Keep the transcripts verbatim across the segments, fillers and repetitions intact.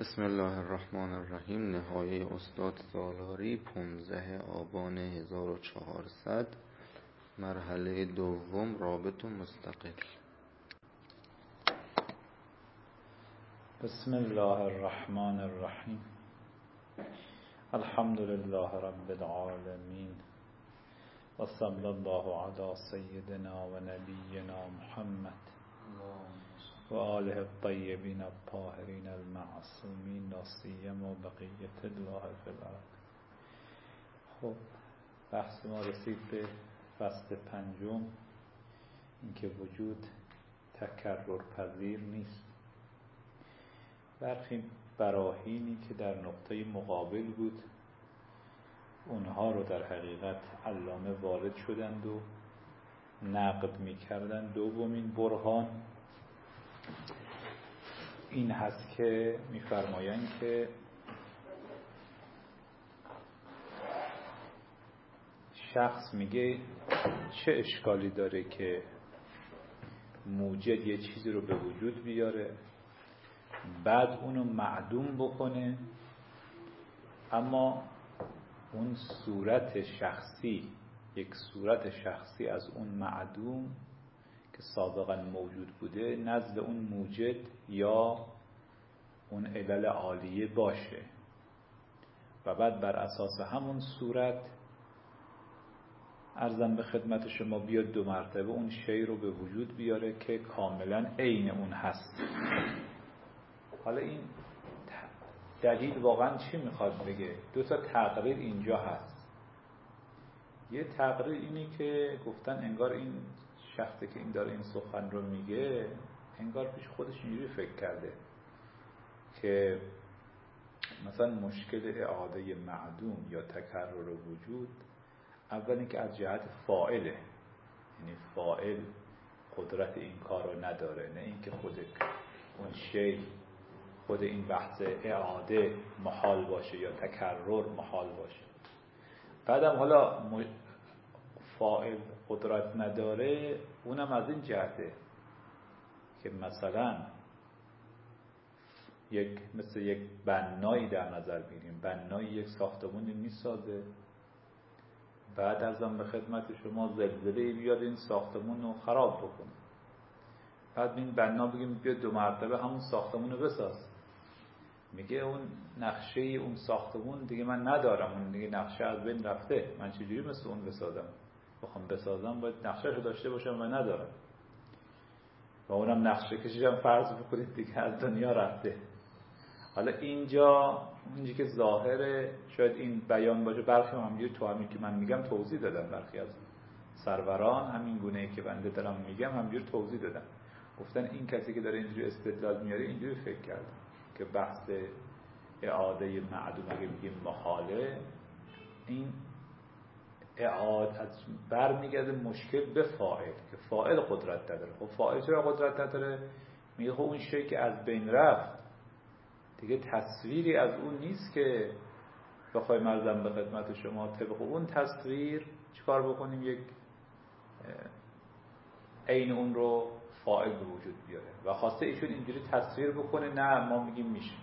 بسم الله الرحمن الرحیم. نهایه استاد سالاری پانزده آبان هزار و چهارصد، مرحله دوم، رابط و مستقل. بسم الله الرحمن الرحیم. الحمد لله رب العالمین و صلی الله علی سیدنا و نبینا محمد و آله الطیبین الطاهرین المعصومین لا سیما بقیة الله فی الارض. خب بحث ما رسید به فصل پنجم، اینکه وجود تکرر پذیر نیست. برخی براهینی که در نقطه مقابل بود، اونها رو در حقیقت علامه وارد شدند و نقد می کردند. دومین برهان این هست که می‌فرمایند که شخص میگه چه اشکالی داره که موجد یه چیزی رو به وجود بیاره، بعد اونو معدوم بکنه، اما اون صورت شخصی، یک صورت شخصی از اون معدوم که سابقا موجود بوده نزد اون موجد یا اون علل عالیه باشه و بعد بر اساس همون صورت عرضم به خدمت شما بیاد دو مرتبه اون شی رو به وجود بیاره که کاملا عین اون هست. حالا این دلیل واقعا چی میخواد بگه؟ دو تا تقریر اینجا هست. یه تقریر اینی که گفتن انگار این شخصی که این داره این سخن رو میگه انگار پیش خودش اینجوری فکر کرده که مثلا مشکل اعاده معدوم یا تکرر وجود اول اینکه از جهت فاعله، یعنی فاعل قدرت این کار رو نداره، نه اینکه خود اون شی، خود این بحث اعاده محال باشه یا تکرر محال باشه. بعدم حالا فاعل قدرت نداره، اونم از این جهته که مثلا یک مثل یک بنایی در نظر بگیریم، بنایی یک ساختمانی میسازه، بعد ازم به خدمت شما زلزله بیاد این ساختمون رو خراب بکنه، بعد این بنا بگیم بیا دو مرتبه همون ساختمون رو بساز. میگه اون نقشه اون ساختمون دیگه من ندارم، اون دیگه نقشه از بین رفته، من چجوری مثل اون بسازم؟ بخوام بسازم باید نقشه‌شو داشته باشم و ندارم، و اونم نقشه کشیدم فرض بکنید دیگه از دنیا رفته. حالا اینجا اینجا که ظاهره شاید این بیان باشه، برخی همینجوری تو همین که من میگم توضیح دادم، برخی از سروران همین گونه‌ای که بنده دارم میگم همینجوری توضیح دادم، گفتن این کسی که داره اینجوری استدلال میاره اینجوری فکر کرده که بحث اعاده معدوم اگه بگیم محاله، این اعاده از بر میگرده مشکل به فاعل که فاعل قدرت نداره. خب فاعل چرا قدرت نداره؟ میگه خب اون شی که از بین رفت دیگه تصویری از اون نیست که بخوای مرزم به خدمت شما طبق اون تصویر چیکار بکنیم، یک عین اون رو فاعل به وجود بیاره و خواسته ایشون اینجوری تصویر بکنه. نه، ما میگیم میشه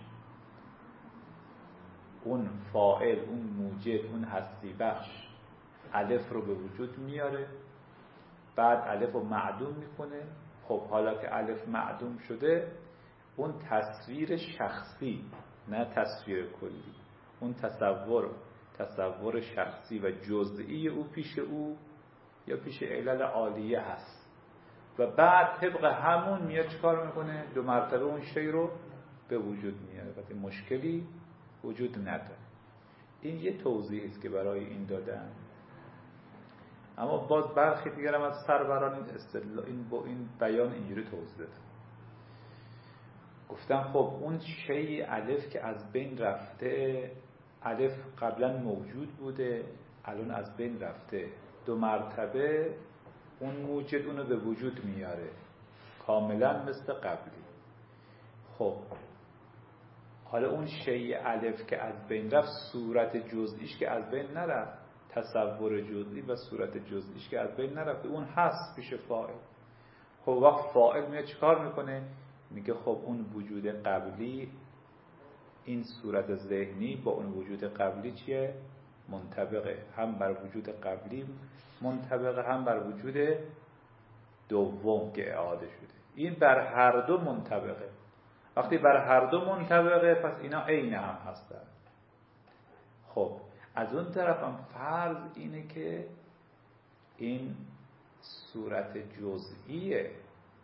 اون فاعل، اون موجد، اون هستی بخش الف رو به وجود میاره، بعد الف رو معدوم میکنه. خب حالا که الف معدوم شده، اون تصویر شخصی، نه تصویر کلی، اون تصور تصور شخصی و جزئی او پیش او یا پیش علل عالیه هست و بعد طبق همون میاد چیکار میکنه؟ دو مرتبه اون شی رو به وجود میاره، وقتی مشکلی وجود نداره. این یه توضیحی است که برای این دادن. اما باز برخی دیگر هم از سروران این استدلال این با این بیان اینجوری توضیح دادن، گفتن خب اون شی الف که از بین رفته، الف قبلا موجود بوده الان از بین رفته، دو مرتبه اون موجد اونو به وجود میاره کاملا مثل قبلی. خب حالا اون شی الف که از بین رفت، صورت جزئیش که از بین نرفت، تصور جزئی و صورت جزئیش که از بین نرفت، اون هست پیش فاعل. خب وقت فاعل میاد چیکار میکنه؟ میگه خب اون وجود قبلی این صورت ذهنی با اون وجود قبلی چیه؟ منطبقه، هم بر وجود قبلی منطبقه، هم بر وجود دوم که اعاده شده. این بر هر دو منطبقه. وقتی بر هر دو منطبقه پس اینا عین هم هستن. خب از اون طرف هم فرض اینه که این صورت جزئیه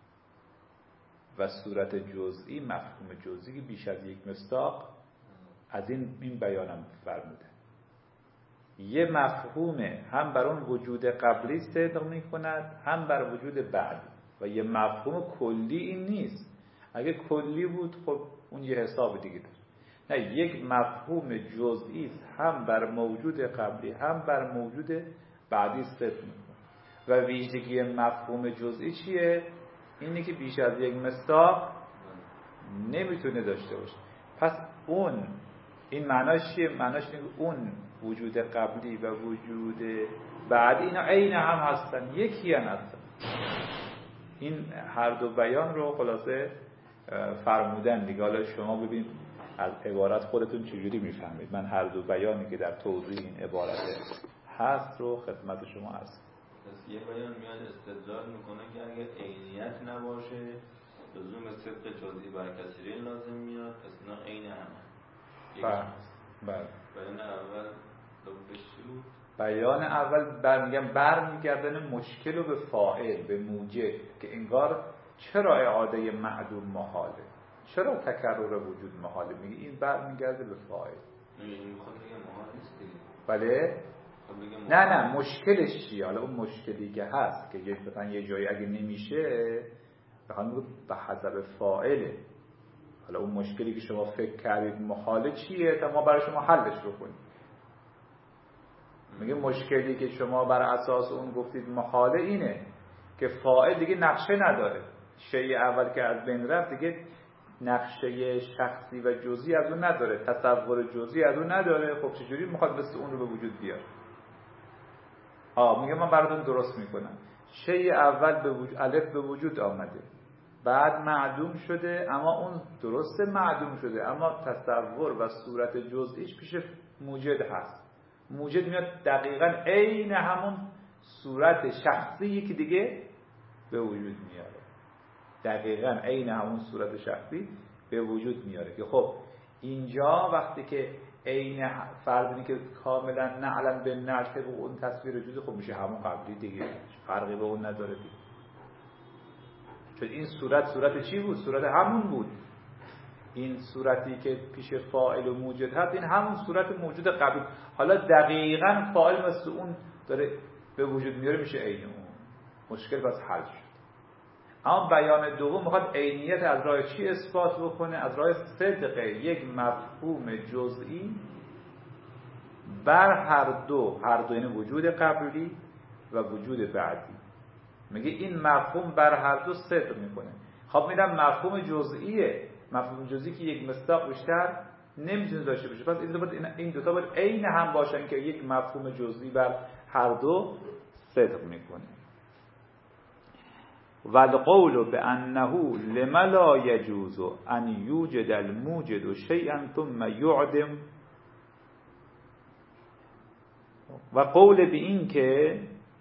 و صورت جزئی، مفهوم جزئی بیش از یک مصداق از این این بیانم فرموده. یه مفهومه هم بر اون وجود قبلی صدق می کند هم بر وجود بعدی و یه مفهوم کلی این نیست. اگه کلی بود خب اون یه حساب دیگه داره. نه، یک مفهوم جزئی است، هم بر موجود قبلی هم بر موجود بعدی صدق می کند. و ویژگی مفهوم جزئی چیه؟ اینه که بیش از یک مصداق نمیتونه داشته باشه. پس اون این معناش چیه؟ معناش اینه که اون وجود قبلی و وجود بعدی اینا عین هم هستن، یکی هم هستن. این هر دو بیان رو خلاصه فرمودن دیگه. حالا شما ببین از عبارت خودتون چجوری میفهمید. من هر دو بیانی که در توضیح این عبارت هست رو خدمت شما هست. پس یه بیان میاد استدلال میکنه که اگر عینیت نباشه لزوم صدق جزئی بر کثیرین لازم میاد، پس اینا عین همه. بله بله. بیان اول لبش بود. بیان اول برمیگم برمیگردن مشکل رو به فاعل، به موجب، که انگار چرا اعاده معدوم محاله، چرا تکرر وجود محاله. میگه این برمیگرده به فاعل. این میخواد بگه محال نیست دیگه. بله. نه نه مشکلش چیه؟ حالا اون مشکلی که هست که یه مثلا یه جایی اگه نمیشه بخوام بگم به حسب فاعله. حالا اون مشکلی که شما فکر کردید محاله چیه تا ما برای شما حلش رو کنیم. میگه مشکلی که شما بر اساس اون گفتید محاله اینه که فاعل دیگه نقشه نداره. شیء اول که از بین رفت دیگه نقشه شخصی و جزئی از اون نداره، تصور جزئی از اون نداره. خب چجوری میخواد مثل اون رو به وجود بیاره؟ آه میگه من براتون درست میکنم. شیء اول به وجود، الف به وجود آمده، بعد معدوم شده، اما اون درسته معدوم شده اما تصور و صورت جزئیش پیش موجد هست. موجد میاد دقیقاً عین همون صورت شخصی که دیگه به وجود میاره، دقیقاً عین همون صورت شخصی به وجود میاره. که خب اینجا وقتی که عین فرضی که کاملا نعلم به نرسه به اون تصویر جزئی، خب میشه همون قبلی دیگه، فرقی به اون نداره دیگه. چون این صورت صورت چی بود؟ صورت همون بود. این صورتی که پیش فاعل و موجد هست این همون صورت موجود قبلی. حالا دقیقاً فاعل مثل اون داره به وجود میاره، میشه عین اون. مشکل بس حل شد. اما بیان دوم میخواد عینیت از راه چی اثبات بکنه؟ از راه صدق یک مفهوم جزئی بر هر دو، هر دو یعنی وجود قبلی و وجود بعدی. میگه این مفهوم بر هر دو صدق میکنه. خب میدم مفهوم جزئیه، مفهوم جزئی که یک مصداق بیشتر نمیتونه داشته باشه، پس این دو تا این دو تا باید عین هم باشن که یک مفهوم جزئی بر هر دو صدق میکنه. والقول بانه لما لا يجوز ان يوجد الموجد شيئا ثم يعدم، و قول به این که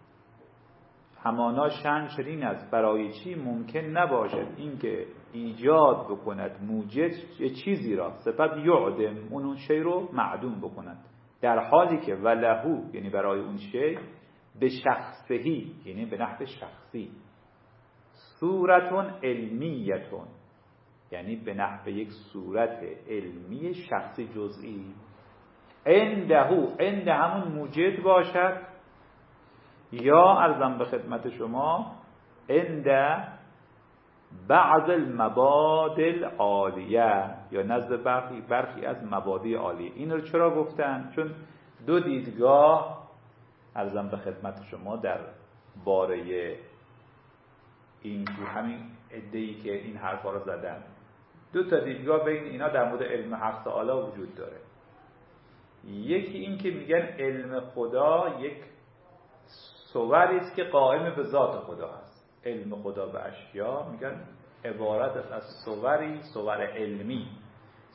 همانا شأن چنین است برای چی ممکن نباشد اینکه ایجاد بکند موجد یه چیزی را سپس یعدم اون شی رو معدوم بکند، در حالی که ولهو یعنی برای اون شی به شخصهی یعنی به نحو شخصی، صورتون علمیتون یعنی به نحو یک صورت علمی شخصی جزئی، عندهو عند همون موجد باشد، یا ارزم به خدمت شما عند بعض المبادل عالیه، یا نزد برخی برخی از مبادی عالیه. این رو چرا گفتن؟ چون دو دیدگاه ارزم به خدمت شما در باره این تو همین عده‌ای که این حرفا رو زدن، دو تا دیدگاه بین اینا در مورد علم حق تعالی وجود داره. یکی این که میگن علم خدا یک صوری است که قائم به ذات خدا هست. علم خدا به اشیا میگن عبارت است از صوری، صور علمی،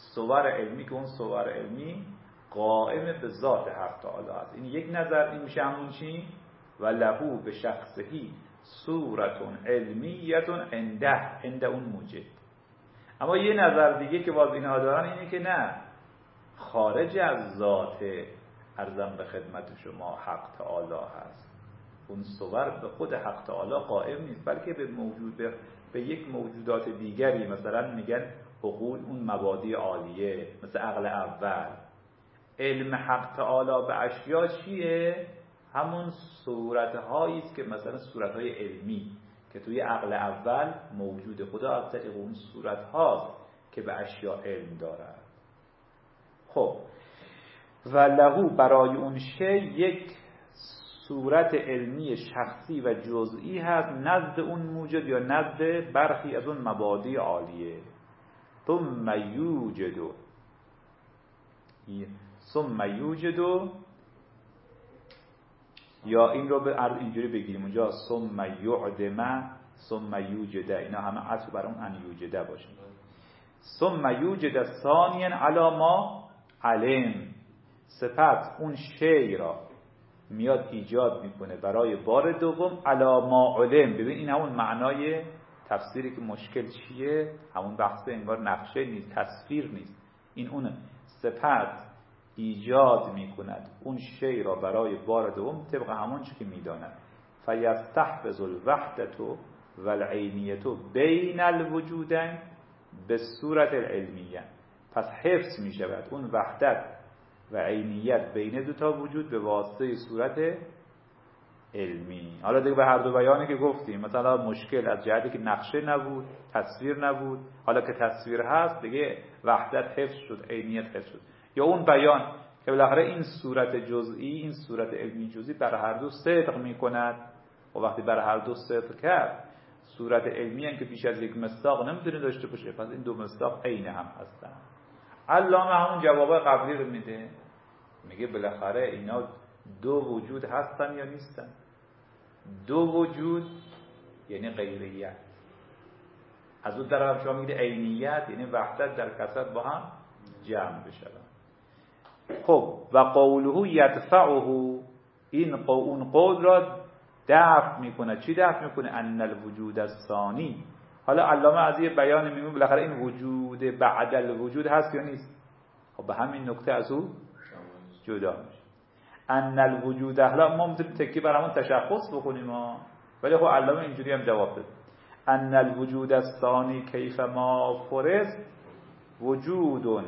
صور علمی که اون صور علمی قائم به ذات حق تعالی است. این یک نظر این میشه همون چی؟ و لهو به شخصهی صورتون علمیتون عنده عند اون موجد. اما یه نظر دیگه که باز اینها دارن اینه که نه، خارج از ذات ارزم به خدمت شما حق تعالی هست. اون صور به خود حق تعالی قائم نیست، بلکه به موجود به, به یک موجودات دیگری، مثلا میگن عقول، اون مبادی عالیه مثل عقل اول. علم حق تعالی به اشیا چیه؟ همون صورتهایی است که مثلا صورتهای علمی که توی عقل اول موجود، خدا از طریق اون صورت هاست که به اشیا علم دارد. خب و لهو برای اون شی یک صورت علمی شخصی و جزئی هست نزد اون موجود یا نزد برخی از اون مبادی عالیه. ثم یوجدو ثم یوجدو یا این رو به عرض اینجوری بگیریم اونجا ثم یعدم ثم یوجد، اینا همه عطف بر اون ان یوجد باشه. ثم یوجد ثانیا علی ما علم، سپس اون شی را میاد ایجاد میکنه برای بار دوم علی ما علم. ببین این همون معنای تفسیری که مشکل چیه، همون بحث انگار نقشه نیست، تصویر نیست، این اونه. سپس ایجاد میکند اون شی را برای بار دوم طبق همون چی که میداند. فیستحفظ الوحدت و العینیت بین الوجودین به صورت العلمیه، پس حفظ میشود اون وحدت و عینیت بین دو تا وجود به واسطه صورت علمی. حالا دیگه به هر دو بیانی که گفتیم، مثلا مشکل از جهتی که نقشه نبود، تصویر نبود، حالا که تصویر هست دیگه وحدت حفظ شد، عینیت حفظ شد. یا اون بیان که بالاخره این صورت جزئی، این صورت علمی جزئی بر هر دو صدق میکند. و وقتی بر هر دو صدق کرد، صورت علمی هم که بیش از یک مصداق نمیتونه داشته باشه، پس این دو مصداق عین هم هستن. علامه همون جوابای قبلی رو میده، میگه بالاخره اینا دو وجود هستن یا نیستن؟ دو وجود یعنی غیریت. از اون طرف شما میگید عینیت یعنی وحدت در کثرت با هم جمع بشن. خب و قوله یدفعه، این اون قول را دفع میکنه. چی دفع میکنه؟ ان الوجود الثانی. حالا علامه از یه بیان میگه بالاخره این وجود بعد الوجود هست یا نیست؟ خب به همین نکته از او جدا میشه. ان الوجود، حالا ما میتونیم تکی بر همون تشخص بکنیم ها، ولی خب علامه اینجوری هم جواب داد. ان الوجود الثانی کیف ما فرض وجود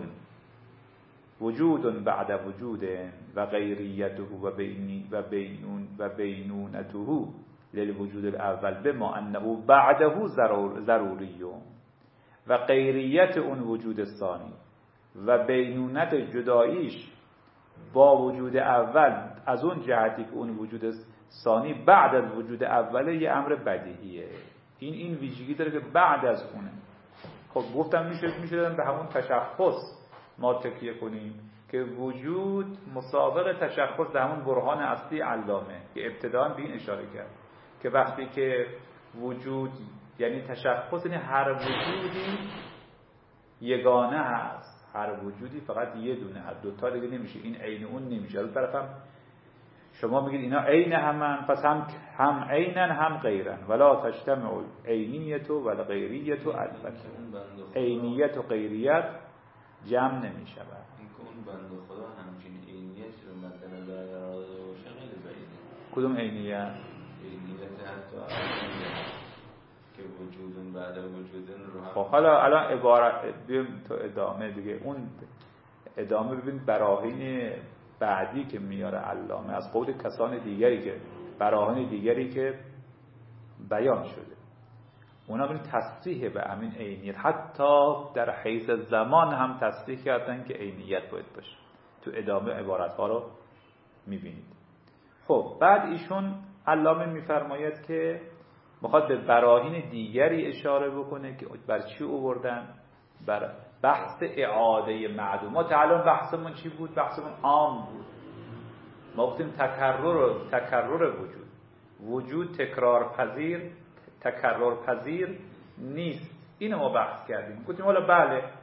وجود بعد وجود و غیریته و بینی و بینون و بینونته للوجود الاول بما انه بعده ضرور ضروری و غیریت اون وجود ثانی و بینونت جداییش با وجود اول از اون جهتی که اون وجود ثانی بعد از وجود اوله یه امر بدیهیه. این این ویژگی داره که بعد از اونه. خب گفتم میشه میشه به همون تشخص ما تکیه کنیم که وجود مسابق تشخص در همون برهان اصلی علامه که ابتداً به این اشاره کرد که وقتی که وجود یعنی تشخص، یعنی هر وجودی یگانه هست، هر وجودی فقط یه دونه هست، دوتا دیگه نمیشه، این عین اون نمیشه. از طرف هم شما میگید اینا عین همن، پس هم هم عینن هم غیرن. ولا تجتمع عینیت و غیریت البته، عینیت و غیریت جمع نمیشه. اون بنده خدا همچین عینیت رو مد نظر قرار باشه خیلی بعیده. کدوم عینیت؟ عینیت حتی عینیت که وجودون بعد وجودون رو هم. خب حالا الان عبارت بیم تو ادامه دیگه، اون ادامه ببین براهین بعدی که میاره علامه از قول کسان دیگری که براهین دیگری که بیان شده، اونا ببین تصریح به همین عینیت، حتی در حیث زمان هم تصریح کردن که عینیت باید باشه. تو ادامه عبارت ها رو میبینید. خب بعد ایشون علامه میفرماید که میخواد به براهین دیگری اشاره بکنه که بر چی آوردن؟ بر بحث اعاده معلومات. الان بحثمون چی بود؟ بحثمون عام بود. ما گفتیم تکرر تکرر وجود وجود تکرار پذیر تکرار پذیر نیست. اینو ما بحث کردیم. گفتیم حالا بله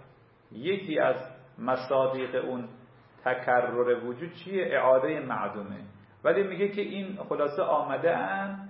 یکی از مصادیق اون تکرر وجود چیه؟ اعاده معدومه. ولی میگه که این خلاصه آمده ان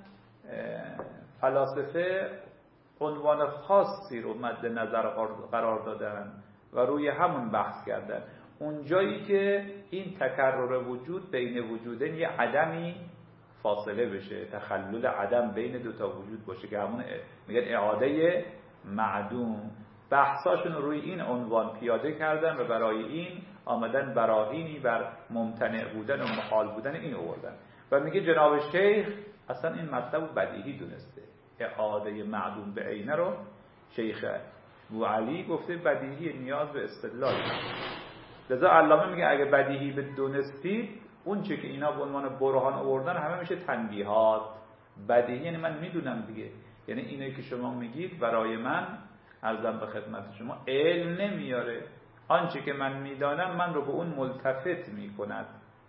فلاسفه عنوان خاصی رو مد نظر قرار دادن و روی همون بحث کردن. اون جایی که این تکرر وجود بین وجودین یه عدمی فاصله بشه، تخلل عدم بین دوتا وجود باشه که همون میگن اعاده معدوم. بحثاشون روی این عنوان پیاده کردن و برای این آمدن براهینی بر ممتنع بودن و محال بودن این آوردن. و میگه جناب شیخ اصلا این مطلب بدیهی دونسته، اعاده معدوم به عینه رو شیخ بوعلی گفته بدیهی، نیاز به استدلال. لذا علامه میگه اگه بدیهی به دونستید، اون چه که اینا به عنوان برهان آوردن همه میشه تنبیهات. بدیهی یعنی من میدونم دیگه، یعنی اینایی که شما میگید برای من عرضم به خدمت شما علم نمیاره، آنچه که من میدانم من رو به اون ملتفت میکند،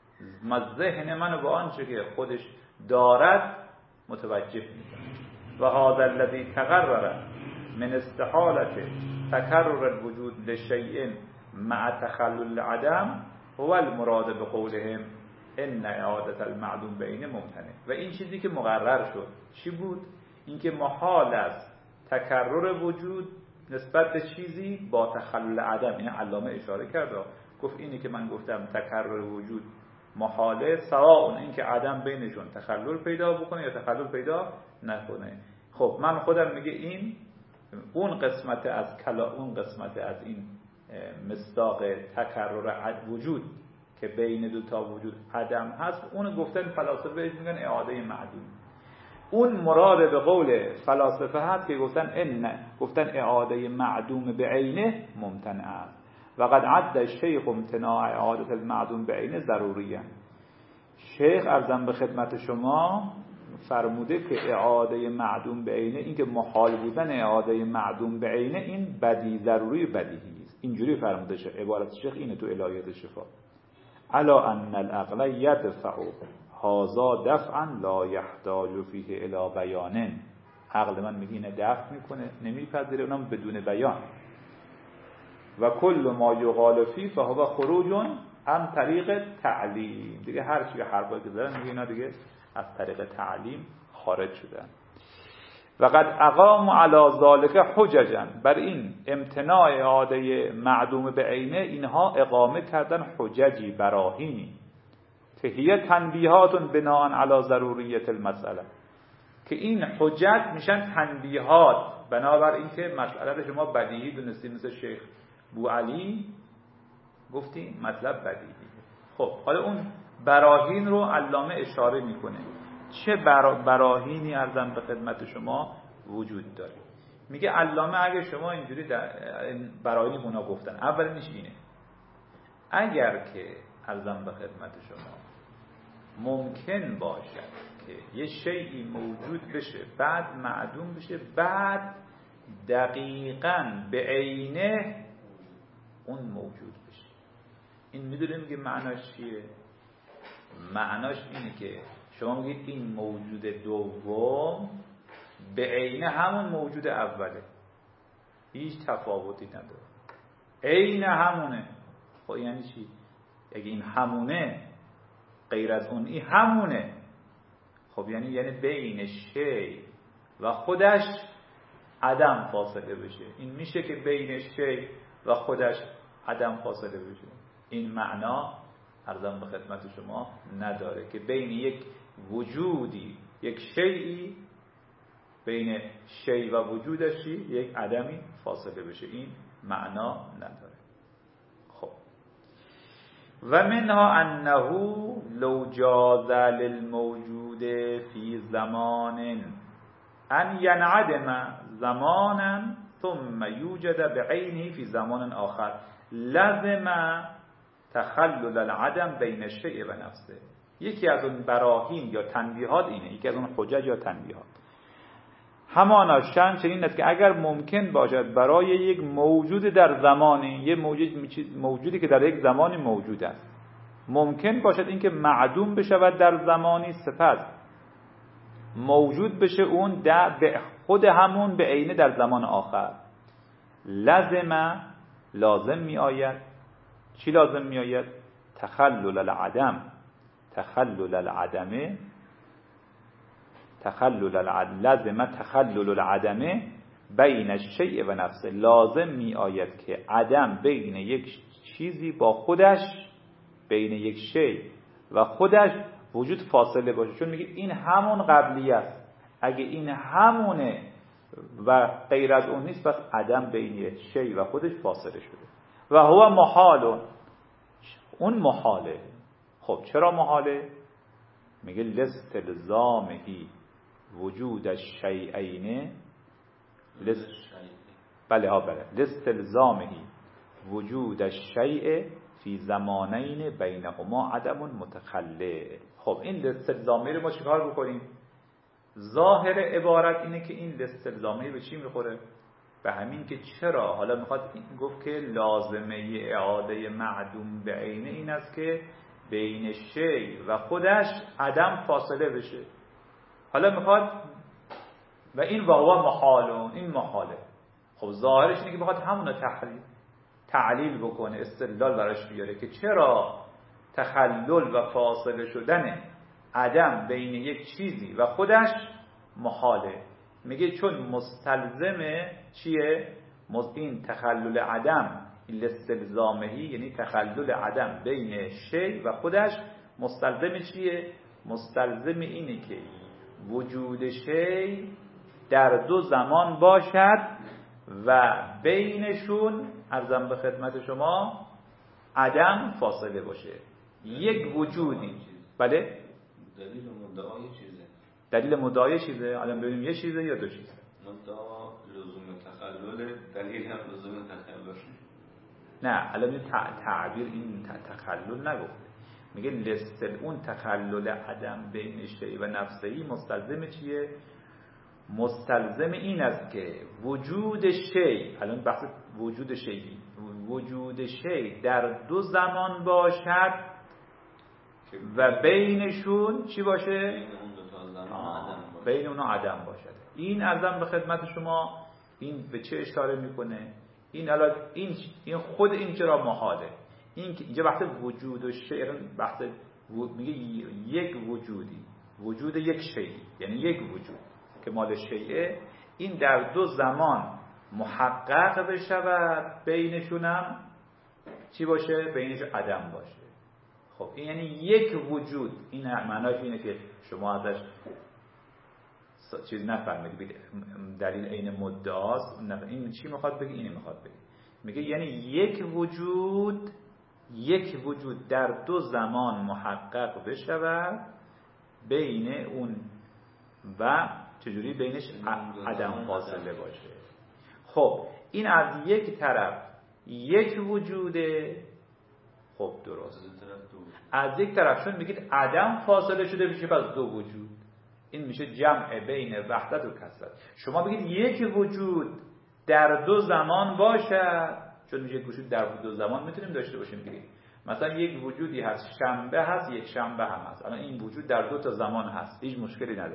ذهن منو به آنچه که خودش دارد متوجه میکنه. و هذا الذی تقرر من استحالت تکرر الوجود لشیء مع تخلل العدم هو المراد بقولهم ان اعاده المعدوم بین ممتنع. و این چیزی که مقرر شد چی بود؟ اینکه محال است تکرر وجود نسبت به چیزی با تخلل عدم. این علامه اشاره کرد، گفت اینی که من گفتم تکرر وجود محاله، سواء این که عدم بینشون تخلل پیدا بکنه یا تخلل پیدا نکنه. خب من خودم میگه این اون قسمت از کلا اون قسمت از این مصداق تکرر وجود که بین دو تا وجود عدم هست، اون گفتن فلاسفه بهش میگن اعاده معدوم. اون مراد به قول فلاسفه هست که گفتن ان گفتن اعاده معدوم به عینه ممتنع است. و قد عد الشیخ امتناع اعاده المعدوم به عینه ضروریه. شیخ ارزم به خدمت شما فرموده که اعاده معدوم به عینه، این که محال بودن اعاده معدوم به عینه، این بدی ضروری بدیهی است. اینجوری فرموده شه. عبارت شیخ اینه تو الهیات شفا: الا ان العقل یدفع هذا دفعا لا یحتاج فیه الی بیان. عقل من میگه اینه دفع میکنه، نمیپذیره، اونم بدون بیان. و کل ما یقال فیه فهو خروج عن طریق تعلیم. دیگه هر چی که حرفایی که دارن میگه اینا دیگه از طریق تعلیم خارج شدن. و قد اقام علی ذلک حججا. بر این امتناع اعاده معدوم به عینه اینها اقامه کردن حججی، براهینی که هی تنبیهات بناء علی ضروریت المسئله، که این حجت میشن تنبیهات بنابر اینکه مسئله رو شما بدیهی دونستید. مثل شیخ بوعلی گفتیم مطلب بدیهی. خب حالا اون براهین رو علامه اشاره میکنه. چه برا براهینی ارزم به خدمت شما وجود داره؟ میگه علامه اگه شما اینجوری براهین اونا گفتن، اولینش اینه اگر که ارزم به خدمت شما ممکن باشد که یه شیئی موجود بشه بعد معدوم بشه بعد دقیقاً به عینه اون موجود بشه، این میدونیم که معناش چیه؟ معناش اینه که شما میگید این موجود دوم به عینه همون موجود اوله، هیچ تفاوتی نداره، عین همونه. خب یعنی چی؟ اگه این همونه غیر از اون این همونه، خب یعنی یعنی بین شی و خودش عدم فاصله بشه. این میشه که بین شی و خودش عدم فاصله بشه؟ این معنا عرضم به خدمت شما نداره که بین یک وجودی، یک شیئی، بین شی و وجودش یک عدمی فاصله بشه. این معنا نداره. خب و منها انه لو جاز للموجود فی زمان ان ینعدم زمانا ثم یوجد بعینه فی زمان آخر لازم تخلل العدم بین الشیء و نفسه. یکی از اون براهین یا تنبیهات اینه، یکی از اون حجج یا تنبیهات همانا شأن چنین است که اگر ممکن باشد برای یک موجود در زمانی، یک موجود موجودی که در یک زمانی موجود است، ممکن باشد اینکه معدوم بشود در زمانی، سپس موجود بشه اون در خود همون به عینه در زمان آخر، لازم لازم می آید. چی لازم می آید؟ تخلل العدم تخلل العدم تخلل العدم لازم تخلل العدم بین الشیء و نفسه. لازم می آید که عدم بین یک چیزی با خودش، بین یک شیء و خودش وجود فاصله باشه. چون میگه این همون قبلی است، اگه این همونه و غیر از اون نیست، پس عدم بین شیء و خودش فاصله شده و هو محال. اون محاله. خب چرا محاله؟ میگه لاستلزامهی وجود الشیئین لست... بله ها بله لاستلزامهی وجود الشیء فی زمانین بینهما عدم متخلل. خب این لاستلزامی رو ما چیکار بکنیم؟ ظاهر عبارت اینه که این لاستلزامی به چی میخوره؟ به همین که چرا حالا میخواد گفت که لازمه اعاده معدوم به عینه این است که بین شی و خودش عدم فاصله بشه. حالا میخواد و این واوا محالون، این محاله. خب ظاهرش اینه که میخواد همونو تحلیل تعلیل بکنه، استدلال براش بیاره که چرا تخلل و فاصله شدن عدم بین یک چیزی و خودش محاله. میگه چون مستلزمه چیه؟ این تخلل عدم الاستلزامهی، یعنی تخلل عدم بین شی و خودش مستلزم چیه؟ مستلزم اینه که وجود شی در دو زمان باشد و بینشون عرضم به خدمت شما عدم فاصله باشه. یک وجودی. بله؟ دلیل مدعای چیزه. دلیل مدعای چیزه. الان ببینیم یه چیزه یا دو چیزه. مدعا لزوم تخلل، دلیل هم لزوم تخلل. نه الان تعبیر این تخلل نگفته. میگه لستل اون تخلل عدم بین شیء و نفسهی مستلزم چیه؟ مستلزم این است که وجود شیء، الان بحث وجود شیء، وجود شیء در دو زمان باشد و بینشون چی باشه؟ بین اون دو تا زمان عدم باشه. بین اونها عدم باشد. این ارزم به خدمت شما این به چه اشاره میکنه؟ این الان این این خود این چرا محاله؟ این که اینجا بحث وجود و شیء، بحث میگه یک وجودی، وجود یک شیء، یعنی یک وجود که مال شیء، این در دو زمان محقق بشود، بینشونم چی باشه؟ بینش عدم باشه. خب این یعنی یک وجود. این معناش اینه که شما ازش چیز نفهمید، دلیل عین مدعاست. این چی میخواد بگه؟ اینه میخواد بگه. میگه یعنی یک وجود، یک وجود در دو زمان محقق بشود، بین اون و چجوری بینش عدم فاصله باشه. خب این از یک طرف یک وجوده. خب درست. از یک طرف چون میگید عدم فاصله شده میشه پس دو وجود، این میشه جمع بین وحدت و کثرت. شما بگید یک وجود در دو زمان باشد، چون میشه یک وجود در دو زمان میتونیم داشته باشیم دیگه. مثلا یک وجودی هست شنبه هست، یک شنبه هم هست. الان این وجود در دو تا زمان هست، هیچ مشکلی نداره.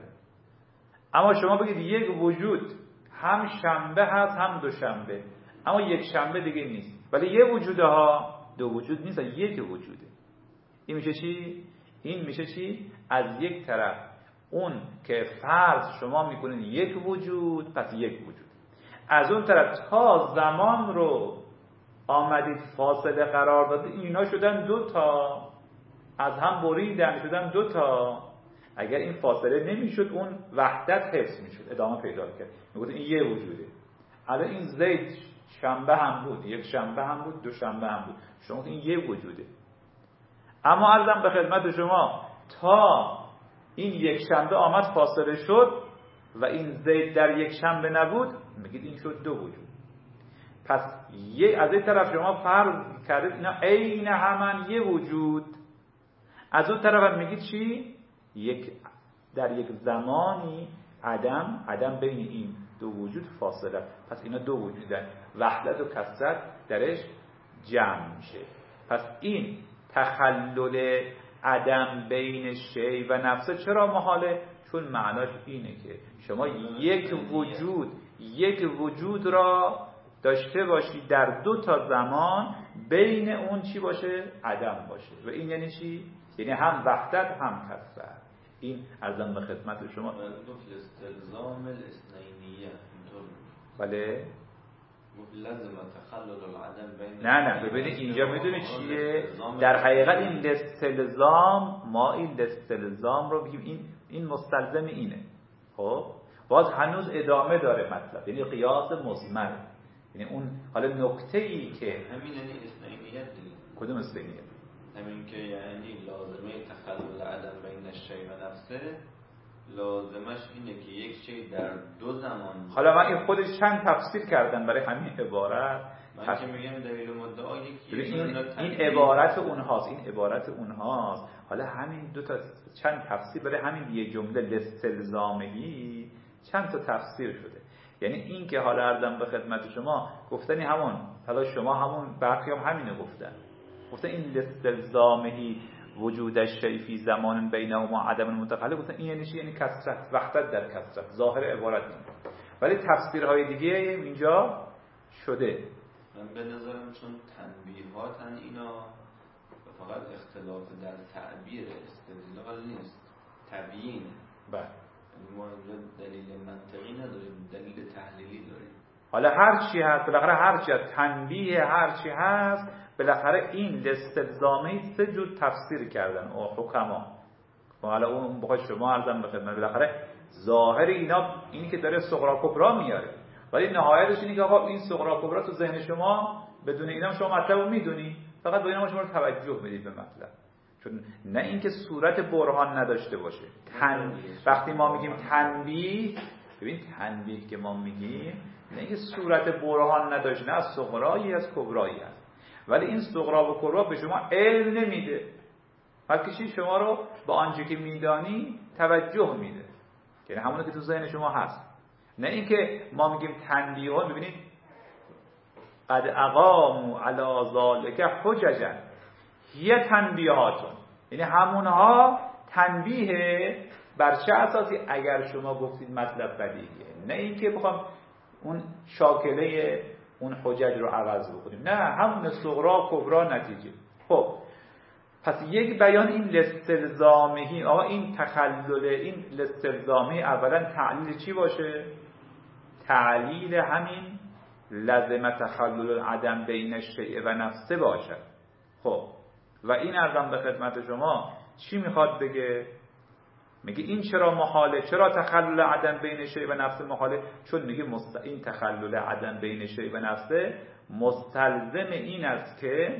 اما شما بگید یک وجود هم شنبه هست هم دو شنبه، اما یک شنبه دیگه نیست، ولی یه وجوده ها، دو وجود نیست، یک وجوده. این میشه چی؟ این میشه چی؟ از یک طرف اون که فرض شما میکنین یک وجود، پس یک وجود. از اون طرف تا زمان رو آمدید فاصله قرار داده، اینا شدن دو تا، از هم بریدن شدن دو تا. اگر این فاصله نمیشد اون وحدت حفظ میشد، ادامه پیدا کرد. میگفت این یه وجوده. الان این زید شنبه هم بود، یک شنبه هم بود، دو شنبه هم بود، شما این یه وجوده. اما عرضم به خدمت شما تا این یک شنبه آمد فاصله شد و این زید در یک شنبه نبود، میگید این شد دو وجود. پس یه از این طرف شما فرض کردید اینا عین همان یه وجود، از اون طرف هم میگید چی؟ یک در یک زمانی عدم عدم بین این دو وجود فاصله، پس اینا دو وجودن، وحدت و کثرت درش جمع میشه. پس این تخلل عدم بین شی و نفسه چرا محاله؟ چون معناش اینه که شما یک وجود یک وجود را داشته باشی در دو تا زمان بین اون چی باشه؟ عدم باشه. و این یعنی چی؟ یعنی هم وحدت هم کثرت. این ارزم به خدمت شما استلزام الاثنینیه اینطور. بله لازم تخلل العدم بین. نه نه ببینید اینجا میدونی چیه؟ در حقیقت این استلزام، ما این استلزام رو بگیم این این مستلزم اینه. خب باز هنوز ادامه داره مطلب، یعنی قیاس مضمر، یعنی اون حالا نکته ای که همین یعنی اثنینیت دیگه. کدوم اثنینیت؟ همین که یعنی لازمه تخلل عدم بین الشیء و نفسه، لازمش اینه که یک شی در دو زمان. حالا من این خودش چند تفسیر کردم برای همین عبارت. من تف... که میگم دلیل مدعا یکی این, این عبارت اونهاست، این عبارت اونهاست. حالا همین دو تا چند تفسیر برای همین یه جمله لستلزامهی چند تا تفسیر شده. یعنی این که حالا عرضم به خدمت شما گفتنی همون، حالا شما همون برخی هم همینه گفتن گفتن این لستلزامهی وجود الشیء فی زمان بینهما عدم متخلل، گفتن این یعنی چی؟ یعنی کثرت، وحدت در کثرت. ظاهر عبارت این، ولی تفسیرهای دیگه اینجا شده. من به نظرم چون تنبیهاتن اینا فقط اختلاف در تعبیر استدلال نیست، تبیین. بله ما دلیل منطقی نداریم، دلیل تحلیلی داریم. حالا هر چی هست بالاخره، هر چی هست تنبیه، هر چی هست بالاخره این استلزامی سه جور تفسیر کردن او حکما. حالا اون بخواد شما عرضم به خدمت، بالاخره ظاهر اینا اینی که داره صغرا کبرا میاره، ولی نهایتش اینه که آقا این صغرا کبرا تو ذهن شما بدون اینا شما مطلب رو میدونی، فقط با اینا شما رو توجه میدید به مطلب. چون نه اینکه صورت برهان نداشته باشه. تن... وقتی ما میگیم تنبیه، ببین تنبیه که ما میگیم نه اینکه صورت برهان نداشته، نه از صغرایی از کبرایی است، ولی این صغرا و کبرا به شما علم نمیده، بلکه شما رو به آنچه که میدانی توجه میده، یعنی همونی که تو ذهن شما هست. نه اینکه ما میگیم تنبیه ها، ببینید قد اقاموا علی ذلک حججا هی تنبیهاتون، یعنی همونها تنبیه بر چه اساسی؟ اگر شما گفتید مطلب بدیهیه، نه اینکه بخوام اون شاکله اون حجج رو عوض بکنیم، نه همون صغرا کبرا نتیجه. خب پس یک بیان این لستلزامهی، آقا این تخلل این لستلزامهی اولا تعلیل چی باشه؟ تعلیل همین لازم تخلل عدم بین الشیء و نفسه باشد. خب و این ارزم به خدمت شما چی میخواد بگه؟ میگه این چرا محاله؟ چرا تخلل عدم بین شیء و نفسه محاله؟ چون میگه مست... این تخلل عدم بین شیء و نفسه مستلزم این است که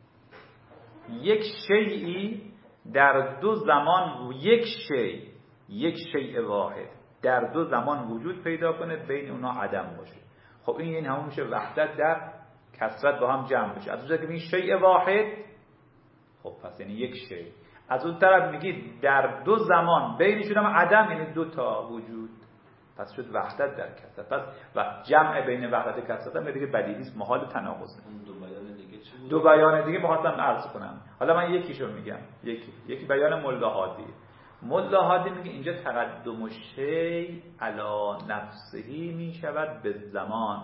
یک شیئی در دو زمان، یک شیء یک شیء واحد در دو زمان وجود پیدا کنه، بین اونا عدم باشه. خب این یعنی همون میشه وحدت در کثرت با هم جمع بشه. از اونجا که این شیء واحد، خب پس یعنی یک شیء. از اون طرف میگید در دو زمان بینشون هم عدم، یعنی دو تا وجود، پس شد وحدت در کثرت. پس و جمع بین وحدت و کثرت هم دیگه بدیهی است، محال تناقض. دو بیان دیگه چی بود؟ دو بیان دیگه می‌خواستم عرض کنم، حالا من یکیشو میگم. یکی یکی بیان ملا هادی. ملا هادی میگه اینجا تقدم شیء علی نفسهی میشود به زمان.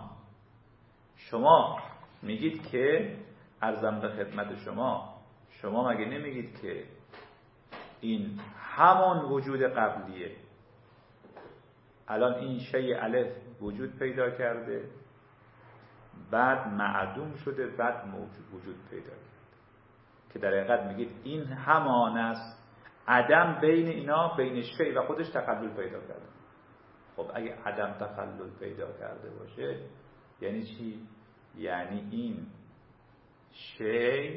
شما میگید که عرضم به خدمت شما، شما مگه نمیگید که این همون وجود قبلیه، الان این شیء الف وجود پیدا کرده، بعد معدوم شده، بعد موجود وجود پیدا کرده، که در حقیقت میگید این همان است، عدم بین اینا، بین شیء و خودش تخلل پیدا کرده. خب اگه عدم تخلل پیدا کرده باشه یعنی چی؟ یعنی این شیء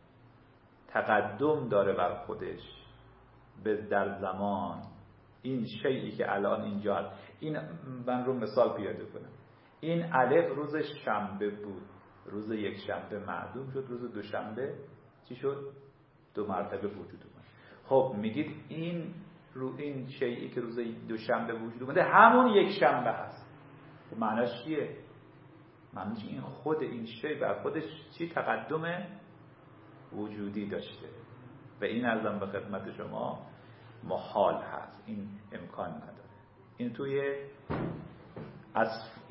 تقدم داره بر خودش به در زمان. این شیئی که الان اینجا هست، این من رو مثال پیاده کنم، این الف روز شنبه بود، روز یک شنبه معدوم شد، روز دوشنبه چی شد؟ دو مرتبه وجود اومد. خب میگید این رو این شیئی که روز دوشنبه وجود اومده همون یک شنبه هست. خب معناش چیه؟ معناش این خود این شیء بر خودش چی؟ تقدم وجودی داشته. و این ارزم به خدمت شما محال هست، این امکان نداره. این توی از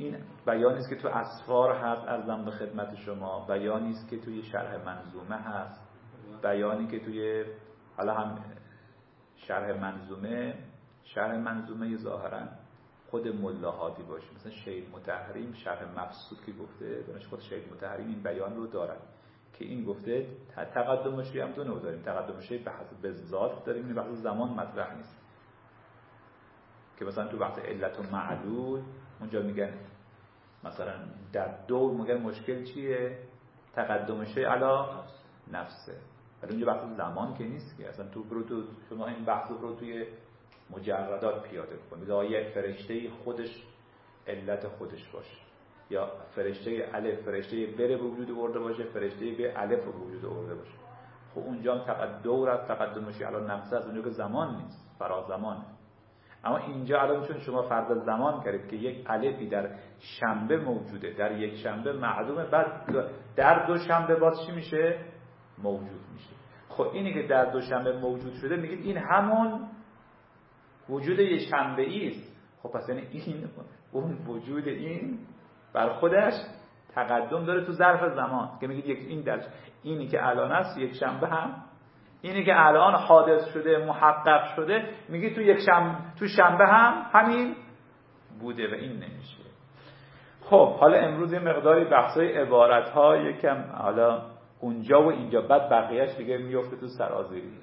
این بیانی است که تو اسفار هست، ارزم به خدمت شما، بیانی است که توی شرح منظومه هست، بیانی که توی حالا هم شرح منظومه شرح منظومه ظاهرا خود ملا هادی باشه، مثلا شهید مطهری شرح مبسوط که گفته دانش خود شهید مطهری این بیان رو دارن که این گفته تقدم شیعه هم دو نوع داریم، تقدم شیعه بحث به ذات داریم، این بحث زمان مطرح نیست که مثلا تو بحث علت و معلول اونجا میگن مثلا در دو میگن مشکل چیه؟ تقدم شیعه علی نفسه، ولی اونجا بحث زمان که نیست که اصلا تو برو تو شما این بحث رو توی مجردات پیاده کنید، آیا فرشته خودش علت خودش باشه یا فرشته الف فرشته ب به وجود آورده باشه، فرشته ب الف به وجود آورده باشه. خب اونجا هم تقدم دور از تقدمش الان نفس است، اونجا که زمان نیست، فرا زمانه. اما اینجا الان چون شما فرض زمان کردید که یک الفی در شنبه موجوده، در یک شنبه معلومه، بعد در دو شنبه باز چی میشه؟ موجود میشه. خب اینی که در دو شنبه موجود شده میگید این همون وجود یک شنبه ای است. خب پس یعنی این اون وجود این بر خودش تقدم داره تو ظرف زمان که میگید یک این در اینی که الان است یک شنبه هم اینی که الان حادث شده محقق شده میگید تو یک شنبه تو شنبه هم همین بوده و این نمیشه. خب حالا امروز یه مقداری بحثای عبارت ها یکم حالا اونجا و اینجا، بعد بقیهش دیگه میفته تو سرازیری.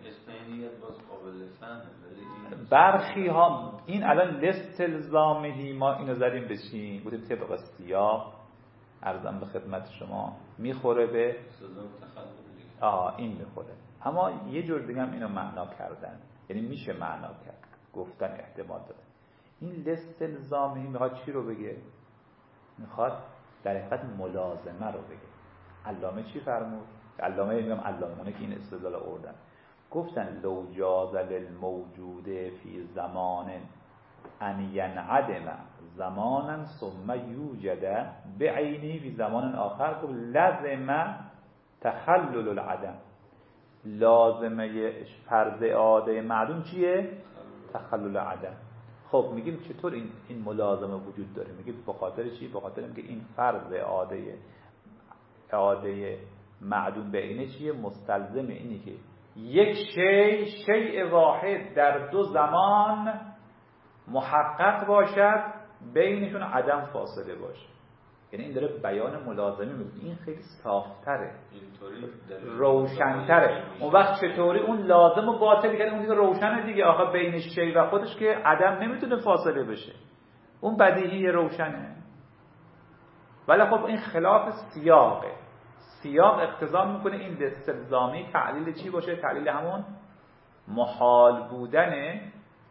برخی ها این الان لستلزامهی ما اینو زدیم بشین بودیم طبق سیاق عرضم به خدمت شما میخوره به آه این میخوره، اما یه جور دیگه هم اینو معنا کردن، یعنی میشه معنا کرد گفتن احتمال داره. این لستلزامهی میخواد چی رو بگه؟ میخواد در حقیقت ملازمه رو بگه. علامه چی فرمود؟ علامه میگم علامونه که این استدلال آوردن، گفتن لو جاز للموجود فی زمان ان ینعدم زمانا ثم یوجد بعینی فی زمان آخر، گفت لازم تخلل العدم. لازمه فرض عاده معلوم چیه؟ تخلل عدم. خب میگیم چطور این این ملازمه وجود داره؟ میگیم به خاطر چی؟ به خاطر اینکه این فرض عاده عاده معدوم به اینه چیه؟ مستلزم اینی که یک شیء شیء واحد در دو زمان محقق باشد، بینشون عدم فاصله باشه. یعنی این داره بیان ملازمه میگه، این خیلی صافتره، روشنتره. اون وقت چطوری اون لازم و باطل کرده؟ اون دیگه روشنه دیگه، آخه بین شیء و خودش که عدم نمیتونه فاصله بشه، اون بدیهی روشنه. ولی خب این خلاف سیاقه، سیاق اقتضا میکنه این استلزامی تعلیل چی باشه؟ تعلیل همون محال بودن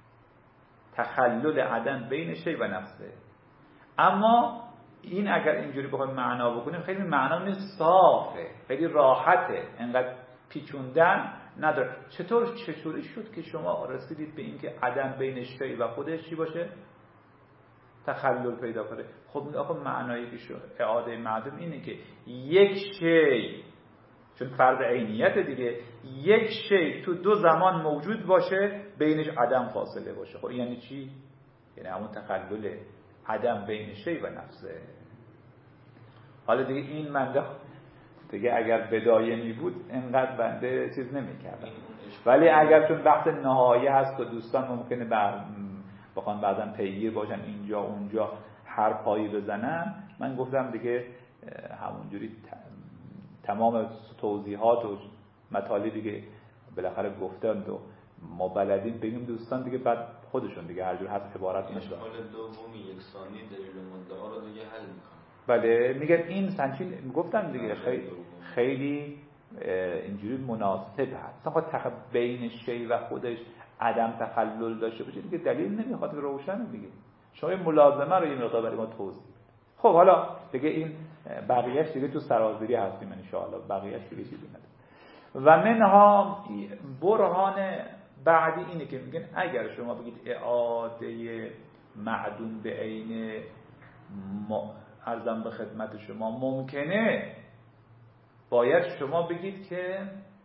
تخلل عدم بین شیء و نفسه. اما این اگر اینجوری بخوایم معنا بکنیم خیلی معنا نیست، صافه، خیلی راحته، انقدر پیچوندن نداره. چطور چطوری شد که شما رسیدید به این که عدم بین شیء و خودش چی باشه؟ تخلل پیدا کنه. خب آخه معنایی که شد اعاده معدوم اینه که یک شیء، چون فرض عینیت دیگه، یک شیء تو دو زمان موجود باشه بینش عدم فاصله باشه. خب یعنی چی؟ یعنی همون تخلل عدم بین شیء و نفسه. حالا دیگه این منده دیگه اگر بدایمی بود انقدر بنده چیز نمی‌کردم، ولی اگر چون بحث نهایی هست و دوستان ممکنه بر بخوان بعداً پیگیر باشن اینجا اونجا هر پایی بزنن، من گفتم دیگه همونجوری تمام توضیحات و مطالبی که بالاخره گفتن و ما بلدیم بگیم دوستان دیگه بعد خودشون دیگه هر جور هست عبارت نشه. حال دومی یکسانی دلیل مدعا رو دیگه حل میکنه. بله میگم این سنچین گفتم دیگه خیلی خیلی اینجوری مناسب هست. خب تخ بین شیء و خودش عدم تخلل داشته باشه دیگه دلیل نمیخواد، روشن دیگه. شما ملازمه رو این مقدار برای ما توضیح. خب حالا دیگه این بقیه‌اش دیگه تو سرازیری هستیم ان شاء الله، بقیه‌اش دیگه چیزی نداره. و منها برهان بعدی اینه که میگن اگر شما بگید اعاده معدوم به عین ارزم به خدمت شما ممکنه، باید شما بگید که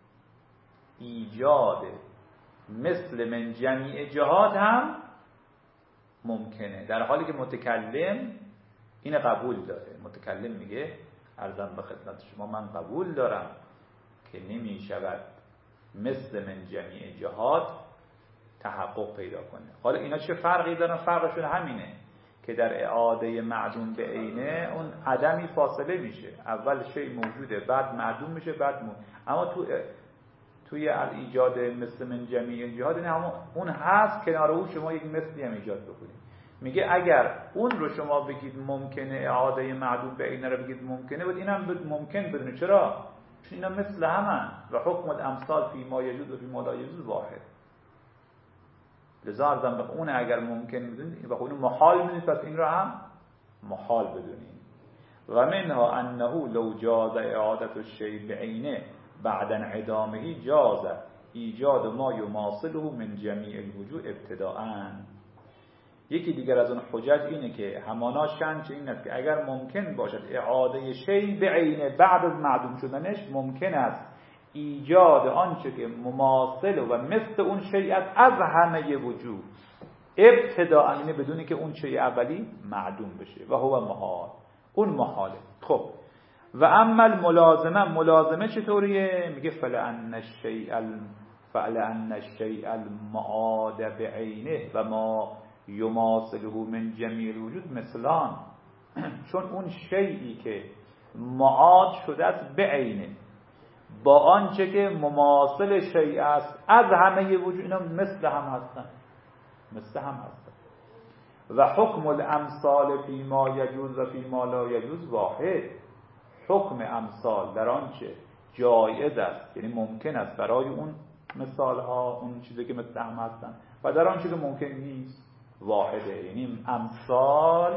ایجاد مثل من جمیع جهات هم ممکنه، در حالی که متکلم این قبول داره. متکلم میگه عرضم به خدمت شما من قبول دارم که نمی شود مثل من جمیع جهات تحقق پیدا کنه. حالا اینا چه فرقی دارن؟ فرقشون همینه که در اعاده معدوم به عینه اون عدمی فاصله میشه، اول شی موجوده بعد معدوم میشه بعد موجود. اما تو توی ایجاد مثل من جمیع جهات نه، اون هست کنار او شما یک مثلی هم ایجاد بکنید. میگه اگر اون رو شما بگید ممکنه اعاده معدوم به عینه رو بگید ممکنه، بود اینم ممکن بدونه. چرا؟ چون اینا مثل همن و حکم الامثال فی ما یجوز و فی ما لا یجوز واحد. لذا عرضم به اون اگر ممکن بدونید و اون محال بدونید، پس این رو هم محال بدونید. و منها انه لو جاز اعادت الشیء بعینه بعد انعدامه جاز ایجاد ما یماثله من جمیع الوجوه ابتداءً. یکی دیگر از اون حجج اینه که همانا شنچ این است که اگر ممکن باشد اعاده شیء بعینه بعد از معدوم شدنش، ممکن است ایجاد آنچه که مماثل و مثل اون شیء از همه وجوه ابتداءً، یعنی بدونی که اون شیء اولی معدوم بشه و هو محال، اون محاله. خب و اما الملازمه، ملازمه چطوریه؟ میگه فلان الشیء فلان الشیء المعاد بعینه و ما یماثله من جمیع الوجود مثلان. چون اون شیئی که معاد شده است به عینه با آنچه که مماثل شیء است از همه وجود، اینا مثل هم هستن، مثل هم هستن. و حکم الامثال فی ما یجوز و فی ما لا یجوز واحد. حکم امثال در آنچه جایز است، یعنی ممکن است برای اون مثال ها، اون چیزی که مثل هم هستن، و در آنچه که ممکن نیست واحده. یعنی امثال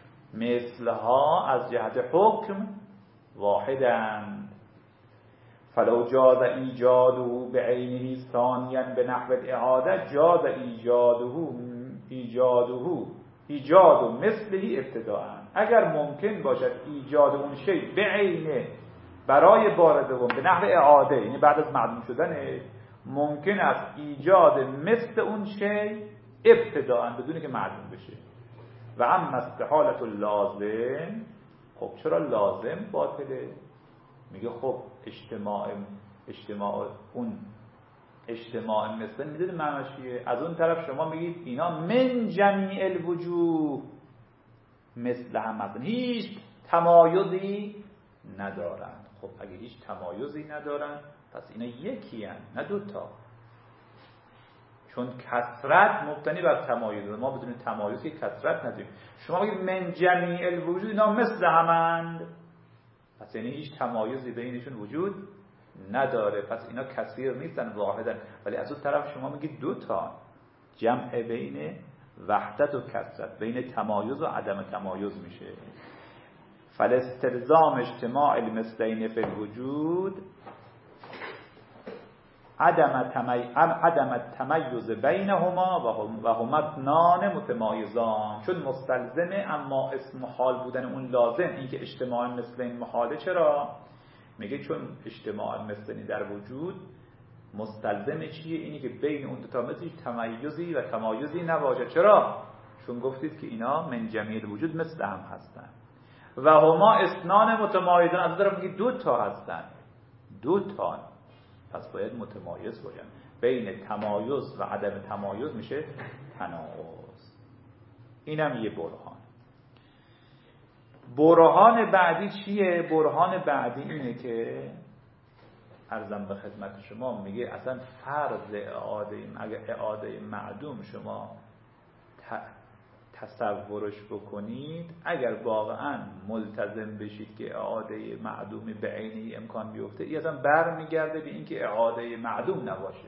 مثلها از جهت حکم واحدند. فلو جاز ایجاده بعینه ثانیا به نحو الاعاده جاز ایجاده ایجاده ایجاد مثله ابتداءً. اگر ممکن باشد ایجاد اون شی بعینه برای بار دوم به نحو اعاده، یعنی بعد از معدوم شدن، ممکن است ایجاد مثل اون شی ابتداءً بدون که معدوم بشه. و اما استحالت اللازم، خب چرا لازم باطله؟ میگه خب اجتماع اجتماع اون اجتماع مثل میدونی معنیش چیه؟ از اون طرف شما میگید اینا من جمیع الوجوه مثل هم هستن، هیچ تمایزی ندارن. خب اگه هیچ تمایزی ندارن پس اینا یکی هن نه دوتا، چون کثرت مبتنی بر تمایز، ما بدون تمایز که کثرت نداریم. شما بگید من جمیع الوجود اینا مثل همند، پس یعنی هیچ تمایزی بینشون وجود نداره، پس اینا کثیر نیستن واحدن. ولی از اون طرف شما میگید دو تا، جمع بین وحدت و کثرت، بین تمایز و عدم تمایز میشه. فالاستلزام اجتماع المثلین فی الوجود عدم تمی... عدم التمیز بینهما و هما اثنان متمایزان. چون مستلزمه، اما اسم محال بودن اون لازم، این که اجتماع مثلین محاله. چرا؟ میگه چون اجتماع مثلین در وجود مستلزم چیه؟ اینی که بین اون دو تا مثل تمیزی و تمایزی نباشه. چرا؟ چون گفتید که اینا من جمیع الوجود مثل هم هستن و هما اثنان متمایزان، از دارم میگه دو تا هستن، دو تا، پس باید متمایز باشن. بین تمایز و عدم تمایز میشه تناقض. اینم یه برهان. برهان بعدی چیه؟ برهان بعدی اینه که عرضم به خدمت شما، میگه اصلا فرض اعاده، اگر اعاده معدوم شما تصورش بکنید، اگر واقعا ملتزم بشید که اعاده معدومی به عینی امکان بیفته، این اصلا بر میگرده به این که اعاده معدوم نباشه.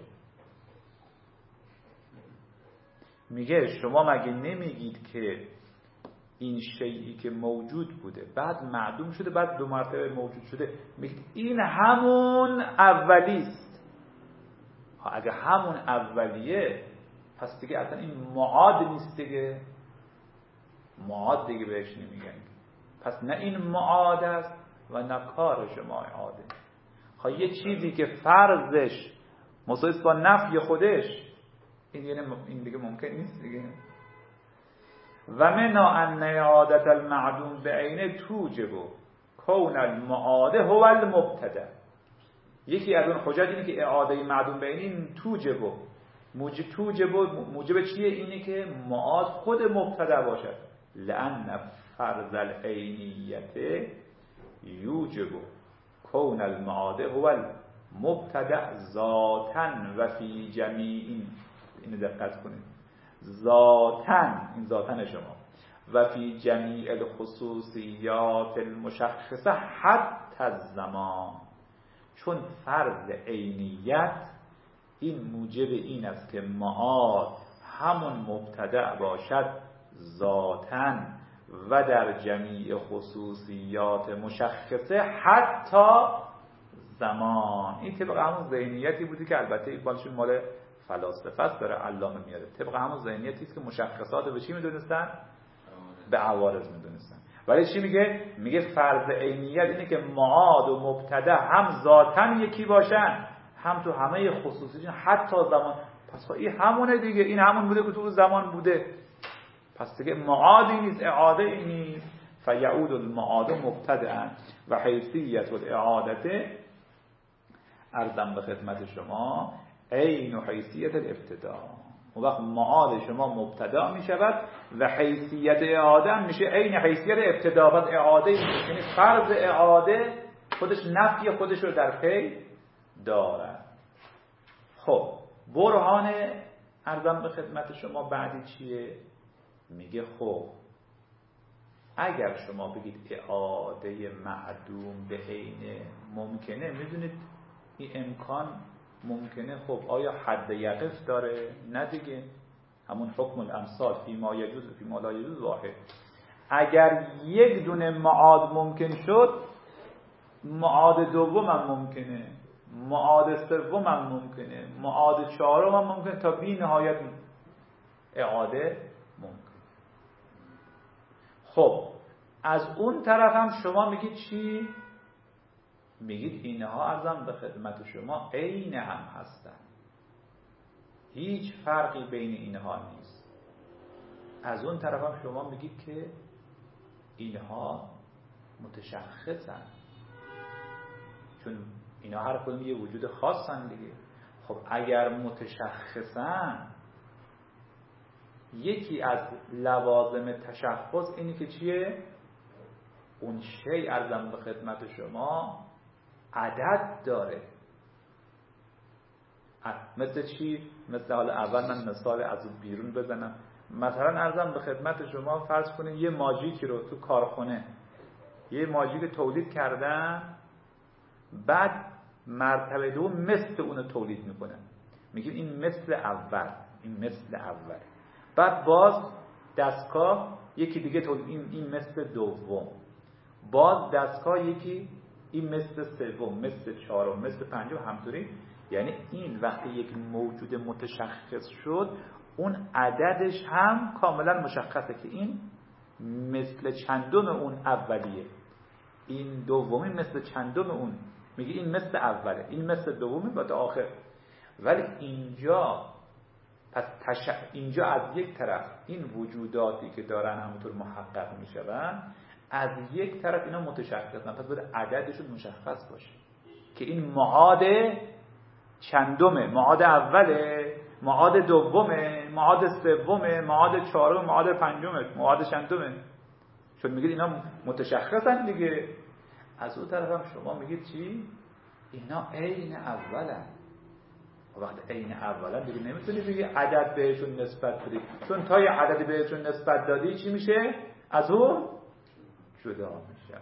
میگه شما مگه نمیگید که این شیئی که موجود بوده بعد معدوم شده بعد دو مرتبه موجود شده، میگید این همون اولیست. اگه همون اولیه پس دیگه اصلا این معاد نیست دیگه، معاد دیگه بهش نمیگن. پس نه این معاد است و نه کار شما اعاده. خب یه چیزی که فرضش مساوی با نفی خودش، این دیگه این دیگه ممکن نیست دیگه. و منا ان اعادت المعدوم به عینه توجب کون المعاده هو المبتدع. یکی از اون حجت اینه که اعاده معدوم به عینه توجب موجب توجب موجب چیه؟ اینه که معاد خود مبتدع باشد. لأن فرض العینیت یوجب کون المعاده هو المبتدع ذاتاً و فی جمیع، اینو دقت کنید، ذاتاً، این ذاتاً شما، و فی جمیع الخصوصیات المشخصه حتی الزمان. چون فرض عینیت این موجب این است که معاد همون مبتدع باشد ذاتاً و در جمیع خصوصیات مشخصه حتی زمان. این طبق همون ذهنیتی بودی که البته این بالشون مال فلاسفه است، داره علامه میاره. طبق همون ذهنیتی است که مشخصات به چی میدونستن؟ به عوارض میدونستن. ولی چی میگه؟ میگه فرض عینیت اینه که معاد و مبتدع هم ذاتاً یکی باشن، هم تو همه خصوصیات حتی زمان. پس این همونه دیگه، این همون بوده که تو زمان بوده. پس دیگه معادی نیست، اعاده ای نیست. فیعود المعاد مبتدعا و حیثیت الاعادته، عرضم به خدمت شما، عین و حیثیت الابتداء. اون وقت معاد شما مبتدا می شود و حیثیت اعاده میشه عین حیثیت ابتدا. بعد اعاده میشه، یعنی فرض اعاده خودش نفی خودش رو در پی دارد. خب برهان عرضم به خدمت شما بعدی چیه؟ میگه خب اگر شما بگید اعاده معدوم به عین ممکنه، میدونید این امکان ممکنه، خب آیا حد یقف داره؟ نه دیگه، همون حکم الامثال فی ما یجوز و فی ما لا یجوز واحد. اگر یک دونه معاد ممکن شد، معاد دوم هم ممکنه، معاد سوم هم ممکنه، معاد چهارم هم ممکنه، تا بی نهایت اعاده ممکنه. خب از اون طرف هم شما میگید چی؟ میگید اینها عرضم به خدمت شما عین هم هستن، هیچ فرقی بین اینها نیست. از اون طرف هم شما میگید که اینها متشخصن، چون اینا هر کدوم یه وجود خاصن دیگه. خب اگر متشخصن، یکی از لوازم تشخص اینی که چیه؟ اون شی عرضم به خدمت شما عدد داره. مثل چی؟ مثل حال اول من مثال از بیرون بزنم. مثلا عرضم به خدمت شما فرض کنید یه ماژیکی رو تو کارخونه، یه ماژیک تولید کردن، بعد مرتبه دوم مثل اونو تولید میکنن، میگیم این مثل اول، این مثل اول. بعد باز دستگاه یکی دیگه تولید، این این مثل دوم. باز دستگاه یکی این مثل سوم، مثل چهارم، مثل پنجم، همطوری. یعنی این وقتی یک موجود متشخص شد، اون عددش هم کاملا مشخصه که این مثل چندم اون اولیه، این دومی مثل چندم اون، میگه این مثل اوله، این مثل دومی و تا آخر. ولی اینجا پس تش... اینجا از یک طرف این وجوداتی که دارن همونطور محقق میشون، از یک طرف اینا متشخصن، پس باید عددشون مشخص باشه که این معاد چندمه، معاد اوله، معاد دومه، معاد سومه، معاد چهارم، معاد پنجمه، معاد چندمه. چون میگید اینا متشخصن دیگه. از اون طرف هم شما میگید چی؟ اینا عین اولن. وقتی عین اولن دیگه نمیتونی بگی عدد بهشون نسبت بدی، چون تا یه عددی بهشون نسبت دادی چی میشه؟ از اون جدا میشن.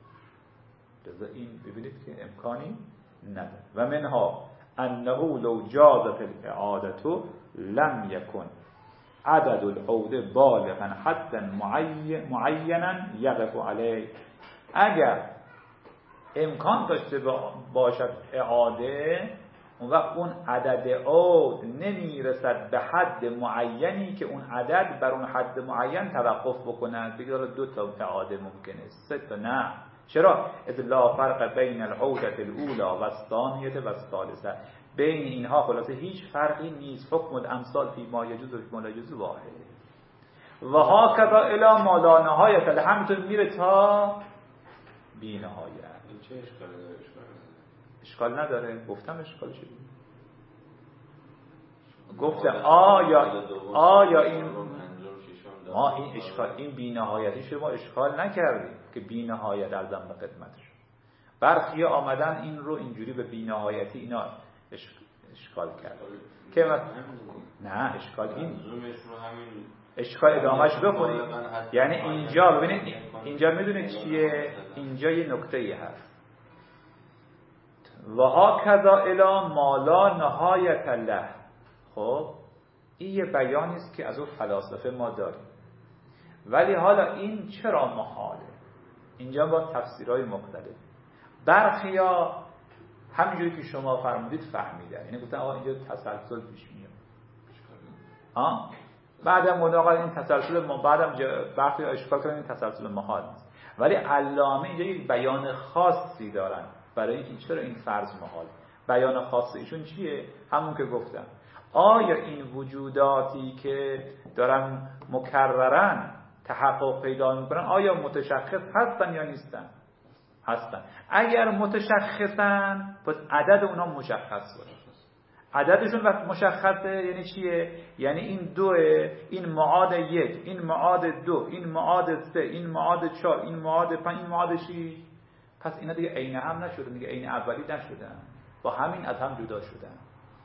لذا این ببینید که امکانی نداره. و منها انه لو جازت الاعاده لم یکن عدد العوده بالغا حدا معینا یقف علیه. اگر امکان داشته باشد اعاده، اون وقت اون عدد عود نمیرسد به حد معینی که اون عدد بر اون حد معین توقف بکنه. بگه دو تا اعاده ممکنه، سه تا نه. چرا؟ اذ لا فرق بین العوده الاولى و الثانیه و الثالثه. بین اینها خلاصه هیچ فرقی نیست. حکم الامثال فی ما یجوز و فی ما لا یجوز واحد. و هاکذا الی ما لا نهایت له، همینطور میره تا بی نهایت. این چه اشکالی داره؟ اشکال نداره، گفتم اشکالش چیه. گفتم آیا آیا این ما این اشکال این بی‌نهایتیش رو ما اشکال نکردیم که بی‌نهایت ارزم به خدمتش. برخی آمدن این رو اینجوری به بی‌نهایتی اینا اشکال کرد که نه اشکال این اشکال ادامهش بخونید. یعنی اینجا ببینید اینجا میدونید چیه؟ اینجا یه نکته‌ای هست و هاکذا الی ما لا نهایت له. خب این یه بیانی است که از اون فلاسفه ما داریم، ولی حالا این چرا محاله؟ اینجا با تفسیرهای مختلف. برخیا همینجوری که شما فرمودید فهمیدن، یعنی گفتن آقا اینجا تسلسل پیش میاد. ها بعدم مناقضه این تسلسل ما بعدم برخی اشکال کردن این تسلسل محال نیست، ولی علامه اینجا یک بیان خاصی دارن برای اینکه چرا این فرض محال. بیان خاص ایشون چیه؟ همون که گفتم آیا این وجوداتی که دارن مکررن تحقق پیدا میکنن آیا متشخص هستن یا نیستن؟ هستن. اگر متشخصن پس عدد اونا مشخص باشه. عددشون وقت مشخصه یعنی چیه؟ یعنی این دوه، این معاد یک، این معاد دو، این معاد سه، این معاد چهار، این معاد پنج، این معاد شیش. پس اینا دیگه عین هم نشدن، دیگه عین اولی نشدن، با همین از هم جدا شدن.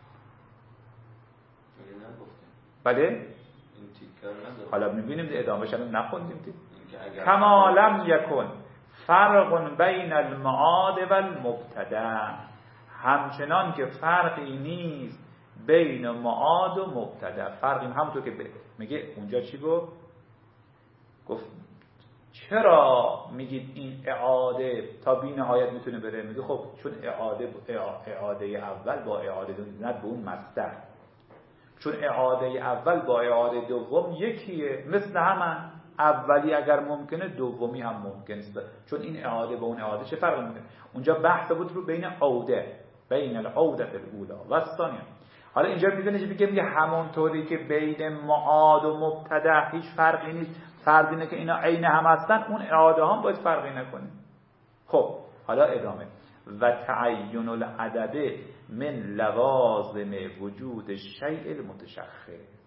بله؟ حالا میبینیم ادامهش هم نخوندیم. کما لم یکن فرق بین المعاد و المبتدا، همچنان که فرقی نیست بین معاد و مبتدا. فرقی همونطور که میگه اونجا چی گفت؟ گفت چرا میگید این اعاده تا بی نهایت میتونه بره؟ میگه خب چون اعاده اعاده اول با اعاده دوم به اون مصدر، چون اعاده اول با اعاده دوم یکیه، مثل همن اولی اگر ممکنه دومی هم ممکن است، چون این اعاده با اون اعاده چه فرقی میکنه؟ اونجا بحث بود رو بین عوده، بین العوده الاولى و الثانیه. حالا اینجا میدونی میگه میگه همونطوری که بین معاد و مبتدا هیچ فرقی نیست، فرق اینه که اینا عین هم هستن، اون اعاده هم باید فرقی نکنه. خب حالا ادامه و تعین العدد من لوازم وجود الشیء المتشخص.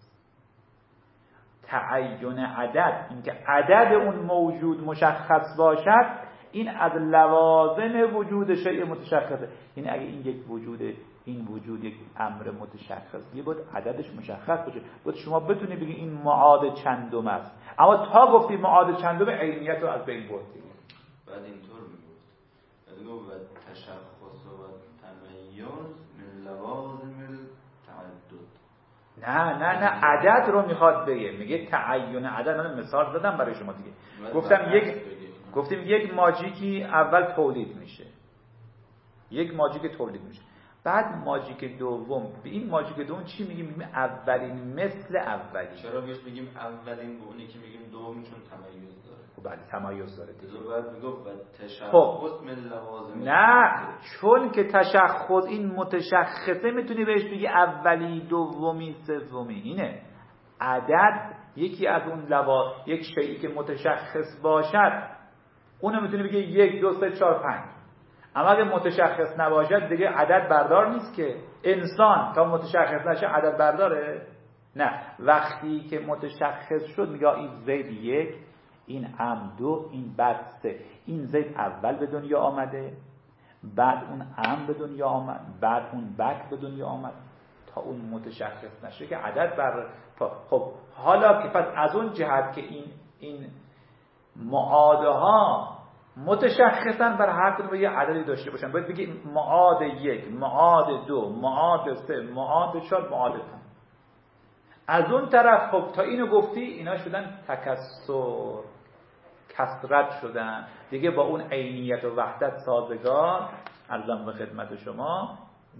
تعین عدد، اینکه عدد اون موجود مشخص باشد، این از لوازم وجود شیء متشخصه. یعنی اگه این یک وجود این وجود یک امر متشخص یه بود عددش مشخص باشه، بود شما بتونی بگی این معاد چندم است، اما تا گفتی معاد چندم عینیت رو از بین بردی. بعد اینطور میگفت میگفت و تشخص و تمیز من لوازم التعدد. نه نه نه عدد رو میخواد بگه، میگه تعین عدد. من مثال زدم برای شما دیگه، گفتم یک گفتیم یک ماجیکی اول تولید میشه، یک ماجیک تولید میشه، بعد ماجیک دوم. به این ماجیک دوم چی میگیم؟ میگیم اولین مثل اولی. چرا بهش میگیم اولین؟ به اونی که میگیم دوم چون تمایز داره. خب بله تمایز داره دیگه. بعد میگم و تشخص خب. من لوازم. نه چون که تشخص این متشخصه میتونی بهش بگی اولی، دومی، سومی. اینه عدد یکی از اون لوا یک شیئی که متشخص باشد اونو میتونی بگی یک دو سه چهار پنج. اما اگه متشخص نباشد دیگه عدد بردار نیست که. انسان تا متشخص نشه عدد برداره؟ نه، وقتی که متشخص شد میگه این زید یک، این ام دو، این بک سه. این زید اول به دنیا آمده، بعد اون ام به دنیا آمد، بعد اون بک به دنیا آمد. تا اون متشخص نشه که عدد بر. خب حالا که پس از اون جهت که این این معاده ها متشخصن بر هر کدوم یه عددی داشته باشن، باید بگی معاد یک، معاد دو، معاد سه، معاد چهار، معاد پنج. از اون طرف خب تا اینو گفتی اینا شدن تکسر، کثرت شدن دیگه، با اون عینیت و وحدت سازگار عرضم به خدمت شما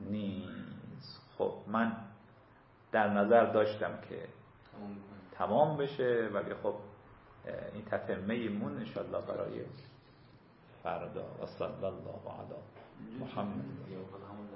نیست. خب من در نظر داشتم که تمام بشه، ولی خب این تتمه مون انشاءالله برای فردا. و صلی الله علی محمد.